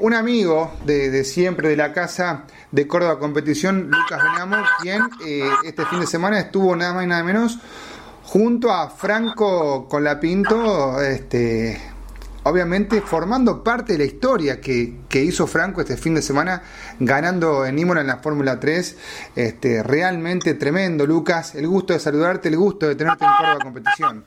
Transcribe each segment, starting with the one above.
un amigo de siempre de la casa de Córdoba Competición, Lucas Benamo, quien este fin de semana estuvo nada más y nada menos junto a Franco Colapinto, obviamente formando parte de la historia que hizo Franco este fin de semana, ganando en Imola en la Fórmula 3. Realmente tremendo, Lucas. El gusto de saludarte, el gusto de tenerte en Córdoba Competición.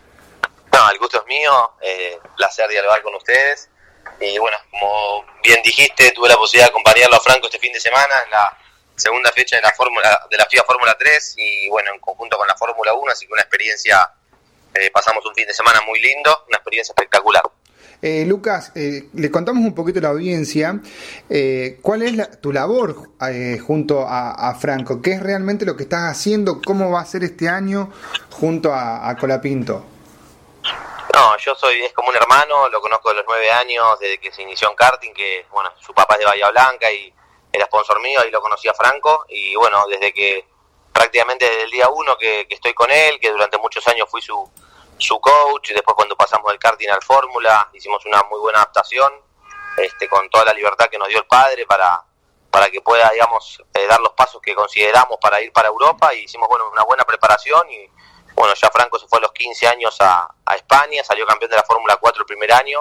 No, el gusto es mío, placer dialogar con ustedes. Y bueno, como bien dijiste, tuve la posibilidad de acompañarlo a Franco este fin de semana en la segunda fecha de la FIA Fórmula 3 y bueno, en conjunto con la Fórmula 1, así que una experiencia, pasamos un fin de semana muy lindo, una experiencia espectacular. Lucas, le contamos un poquito a la audiencia cuál es tu labor junto a Franco, qué es realmente lo que estás haciendo, cómo va a ser este año junto a Colapinto. No, es como un hermano, lo conozco de los 9 años, desde que se inició en karting, que bueno, su papá es de Bahía Blanca y era sponsor mío, ahí lo conocí a Franco, y bueno, prácticamente desde el día 1 que estoy con él, que durante muchos años fui su coach, y después cuando pasamos del karting al Fórmula, hicimos una muy buena adaptación, con toda la libertad que nos dio el padre para que pueda, digamos, dar los pasos que consideramos para ir para Europa, y hicimos, bueno, una buena preparación, y bueno, ya Franco se fue a los 15 años a España, salió campeón de la Fórmula 4 el primer año,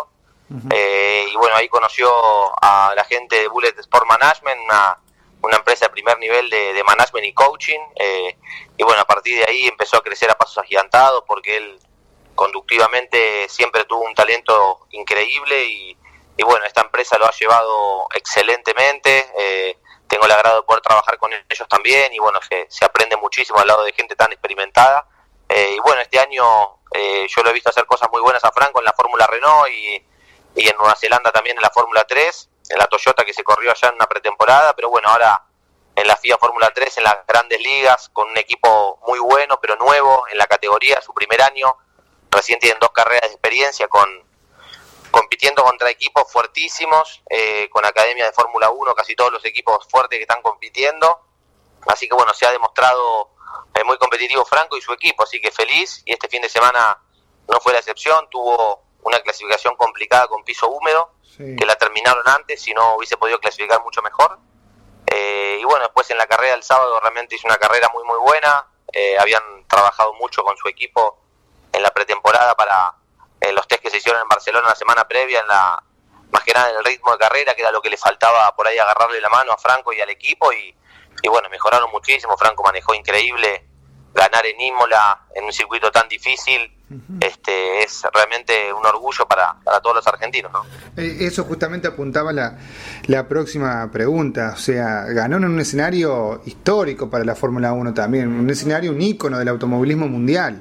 y bueno, ahí conoció a la gente de Bullet Sport Management, una empresa de primer nivel de management y coaching, y bueno, a partir de ahí empezó a crecer a pasos agigantados, porque él conductivamente siempre tuvo un talento increíble, y bueno, esta empresa lo ha llevado excelentemente, tengo el agrado de poder trabajar con ellos también, y bueno, se aprende muchísimo al lado de gente tan experimentada. Y bueno, este año yo lo he visto hacer cosas muy buenas a Franco en la Fórmula Renault y en Nueva Zelanda también en la Fórmula 3, en la Toyota que se corrió allá en una pretemporada, pero bueno, ahora en la FIA Fórmula 3 en las grandes ligas con un equipo muy bueno pero nuevo en la categoría, su primer año, recién tienen 2 carreras de experiencia compitiendo contra equipos fuertísimos, con academias de Fórmula 1, casi todos los equipos fuertes que están compitiendo, así que bueno, se ha demostrado muy competitivo Franco y su equipo, así que feliz, y este fin de semana no fue la excepción, tuvo una clasificación complicada con piso húmedo, sí, que la terminaron antes, si no hubiese podido clasificar mucho mejor, y bueno, después en la carrera del sábado realmente hizo una carrera muy muy buena, habían trabajado mucho con su equipo en la pretemporada para los test que se hicieron en Barcelona la semana previa, más que nada en el ritmo de carrera, que era lo que le faltaba por ahí agarrarle la mano a Franco y al equipo, y bueno, mejoraron muchísimo. Franco manejó increíble, ganar en Imola en un circuito tan difícil, es realmente un orgullo para todos los argentinos, ¿no? Eso justamente apuntaba la próxima pregunta, o sea, ganó en un escenario histórico para la Fórmula 1 también, un escenario, un ícono del automovilismo mundial.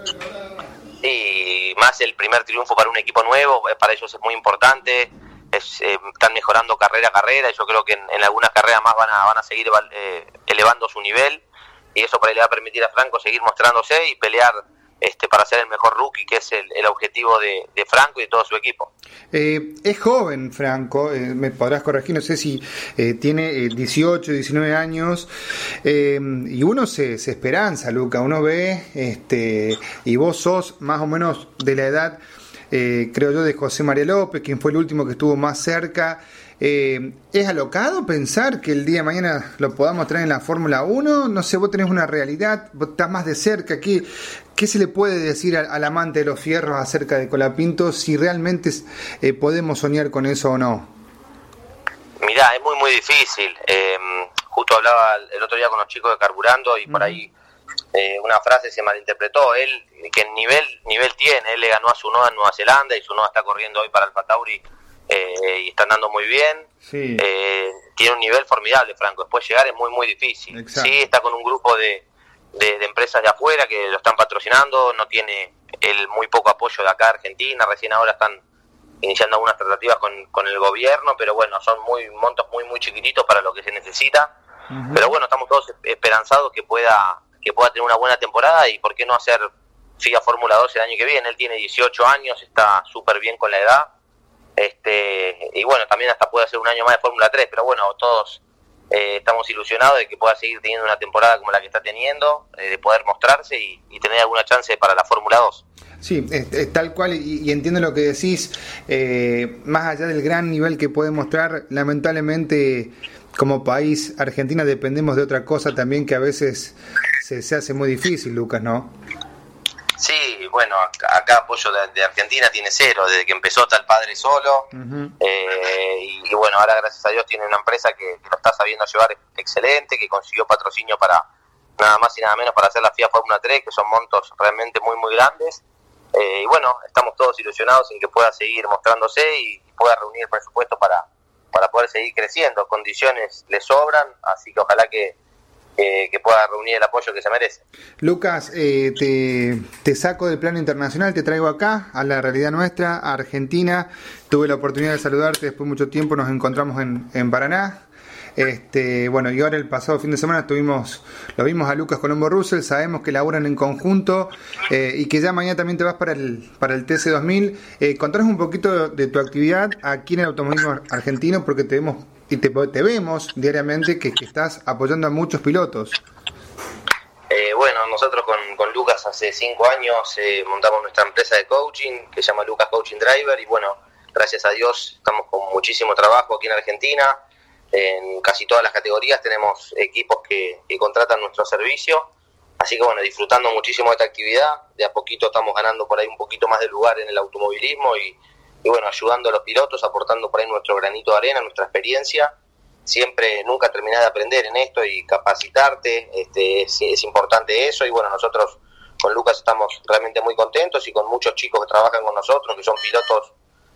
Y más el primer triunfo para un equipo nuevo, para ellos es muy importante. Están mejorando carrera a carrera, y yo creo que en algunas carreras más van a seguir elevando su nivel, y eso por ahí le va a permitir a Franco seguir mostrándose y pelear para ser el mejor rookie, que es el objetivo de Franco y de todo su equipo. Es joven Franco, me podrás corregir, no sé si tiene 18, 19 años, y uno se esperanza, Luca, uno ve, y vos sos más o menos de la edad, creo yo, de José María López, quien fue el último que estuvo más cerca. ¿Es alocado pensar que el día de mañana lo podamos traer en la Fórmula 1? No sé, vos tenés una realidad, vos estás más de cerca. ¿Qué se le puede decir al amante de los fierros acerca de Colapinto, si realmente podemos soñar con eso o no? Mirá, es muy muy difícil. Justo hablaba el otro día con los chicos de Carburando, y por ahí una frase se malinterpretó. Él, que nivel tiene, él le ganó a Tsunoda en Nueva Zelanda, y Tsunoda está corriendo hoy para Alfa Tauri, y está andando muy bien. Sí. Tiene un nivel formidable Franco, después llegar es muy muy difícil. Exacto. Sí, está con un grupo de empresas de afuera que lo están patrocinando, no tiene el muy poco apoyo de acá de Argentina, recién ahora están iniciando algunas tratativas con el gobierno, pero bueno, son montos muy muy chiquititos para lo que se necesita. Pero bueno, estamos todos esperanzados que pueda tener una buena temporada, y por qué no hacer FIA Fórmula 2 el año que viene. Él tiene 18 años, está súper bien con la edad, y bueno, también hasta puede hacer un año más de Fórmula 3, pero bueno, todos estamos ilusionados de que pueda seguir teniendo una temporada como la que está teniendo, de poder mostrarse y tener alguna chance para la Fórmula 2. Sí, tal cual, y entiendo lo que decís, más allá del gran nivel que puede mostrar, lamentablemente como país, Argentina, dependemos de otra cosa también que a veces se hace muy difícil, Lucas, ¿no? Sí, bueno, acá apoyo de Argentina tiene cero, desde que empezó está el padre solo, y bueno, ahora gracias a Dios tiene una empresa que lo está sabiendo llevar excelente, que consiguió patrocinio para nada más y nada menos para hacer la FIA Fórmula 3, que son montos realmente muy muy grandes, y bueno, estamos todos ilusionados en que pueda seguir mostrándose y pueda reunir presupuesto para poder seguir creciendo. Condiciones le sobran, así que ojalá que pueda reunir el apoyo que se merece. Lucas, te saco del plano internacional, te traigo acá, a la realidad nuestra, a Argentina. Tuve la oportunidad de saludarte después de mucho tiempo, nos encontramos en Paraná. Bueno, y ahora el pasado fin de semana lo vimos a Lucas Colombo Russell, sabemos que laburan en conjunto y que ya mañana también te vas para el TC2000. Contanos un poquito de tu actividad aquí en el automovilismo argentino, porque te vemos diariamente que estás apoyando a muchos pilotos. Bueno, nosotros con Lucas hace 5 años montamos nuestra empresa de coaching que se llama Lucas Coaching Driver, y bueno, gracias a Dios estamos con muchísimo trabajo aquí en Argentina. En casi todas las categorías tenemos equipos que contratan nuestro servicio, así que bueno, disfrutando muchísimo de esta actividad. De a poquito estamos ganando por ahí un poquito más de lugar en el automovilismo y bueno, ayudando a los pilotos, aportando por ahí nuestro granito de arena, nuestra experiencia. Siempre, nunca terminás de aprender en esto y capacitarte, es importante eso, y bueno, nosotros con Lucas estamos realmente muy contentos y con muchos chicos que trabajan con nosotros, que son pilotos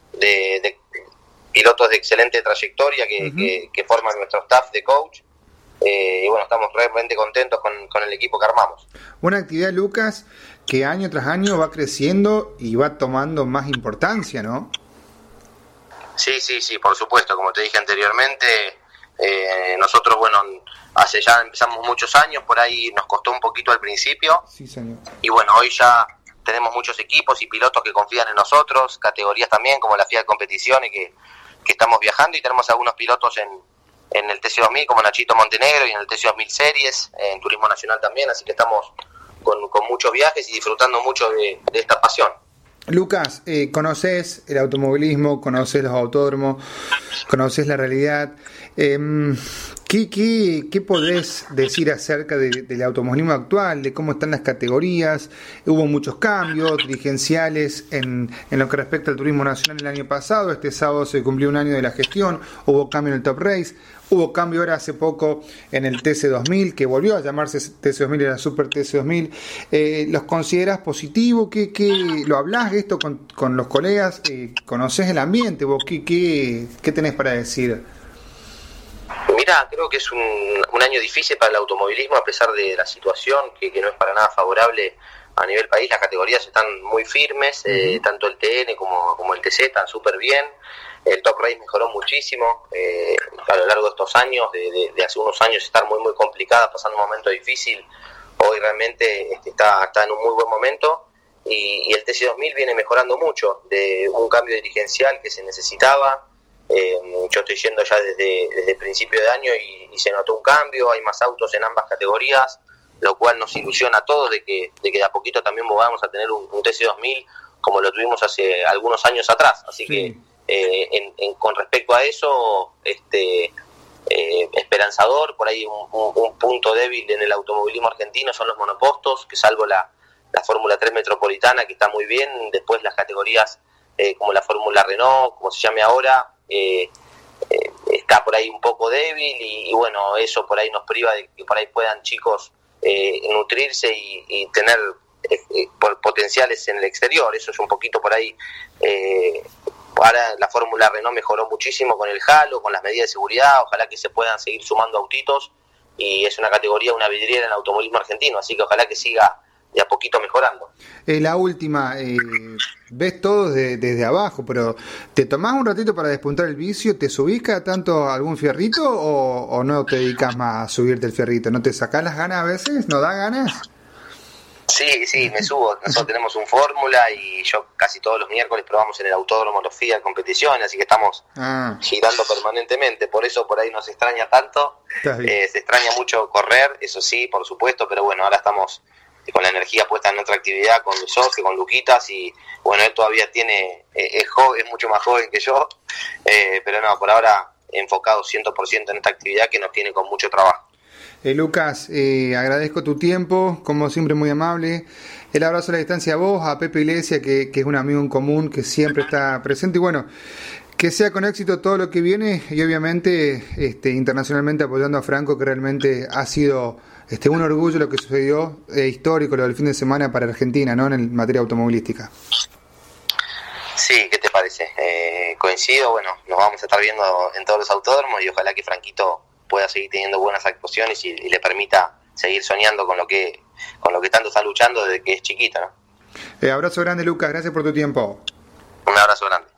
pilotos de excelente trayectoria que forman nuestro staff de coach, y bueno, estamos realmente contentos con el equipo que armamos. Una actividad, Lucas, que año tras año va creciendo y va tomando más importancia, ¿no? Sí, por supuesto, como te dije anteriormente, nosotros, bueno, ya empezamos muchos años, por ahí nos costó un poquito al principio, sí, señor. Y bueno, hoy ya tenemos muchos equipos y pilotos que confían en nosotros, categorías también como la FIA de competiciones que estamos viajando, y tenemos algunos pilotos en el TC2000 como Nachito Montenegro y en el TC2000 Series, en Turismo Nacional también, así que estamos con muchos viajes y disfrutando mucho de esta pasión. Lucas, conoces el automovilismo, conoces los autódromos, conoces la realidad. ¿Qué podés decir acerca del automovilismo actual, de cómo están las categorías? Hubo muchos cambios dirigenciales en lo que respecta al turismo nacional el año pasado. Este sábado se cumplió un año de la gestión, hubo cambio en el Top Race, hubo cambio ahora hace poco en el TC2000, que volvió a llamarse TC2000, era Super TC2000. ¿Los considerás positivo? ¿Qué lo hablás de esto con los colegas? ¿Conocés el ambiente? ¿Vos qué tenés para decir? Mira, creo que es un año difícil para el automovilismo, a pesar de la situación que no es para nada favorable a nivel país. Las categorías están muy firmes, tanto el TN como el TC están súper bien. El Top Race mejoró muchísimo a lo largo de estos años, de hace unos años estar muy muy complicada, pasando un momento difícil. Hoy realmente está en un muy buen momento, y el TC2000 viene mejorando mucho, de un cambio dirigencial que se necesitaba. Yo estoy yendo ya desde el principio de año y se notó un cambio, hay más autos en ambas categorías, lo cual nos ilusiona a todos de que de a poquito también vamos a tener un TC2000 como lo tuvimos hace algunos años atrás, así sí. Que con respecto a eso, esperanzador. Por ahí un punto débil en el automovilismo argentino son los monopostos, que salvo la Fórmula 3 Metropolitana, que está muy bien, después las categorías como la Fórmula Renault, como se llame ahora, está por ahí un poco débil, y bueno, eso por ahí nos priva de que por ahí puedan chicos nutrirse y tener potenciales en el exterior. Eso es un poquito por ahí. Ahora la Fórmula Renault mejoró muchísimo con el halo, con las medidas de seguridad, ojalá que se puedan seguir sumando autitos, y es una categoría, una vidriera en el automovilismo argentino, así que ojalá que siga de a poquito mejorando. La última, ves todo desde abajo, pero ¿te tomás un ratito para despuntar el vicio? ¿Te subís cada tanto algún fierrito o no te dedicas más a subirte el fierrito? ¿No te sacás las ganas a veces? ¿No da ganas? Sí, me subo. Nosotros tenemos un fórmula y yo casi todos los miércoles probamos en el autódromo los FIA competiciones, así que estamos girando permanentemente. Por eso por ahí nos extraña tanto. Se extraña mucho correr, eso sí, por supuesto, pero bueno, ahora estamos con la energía puesta en otra actividad, con mi socio, con Luquitas, y bueno, él todavía es mucho más joven que yo, pero no, por ahora enfocado 100% en esta actividad que nos tiene con mucho trabajo. Lucas, agradezco tu tiempo, como siempre muy amable. El abrazo a la distancia a vos, a Pepe Iglesias, que es un amigo en común que siempre está presente. Y bueno, que sea con éxito todo lo que viene y obviamente internacionalmente apoyando a Franco, que realmente ha sido un orgullo lo que sucedió, histórico lo del fin de semana para Argentina, ¿no? En materia automovilística. Sí, ¿qué te parece? Coincido, bueno, nos vamos a estar viendo en todos los autódromos y ojalá que Franquito pueda seguir teniendo buenas actuaciones y le permita seguir soñando con lo que tanto está luchando desde que es chiquito, ¿no? Abrazo grande, Lucas, gracias por tu tiempo. Un abrazo grande.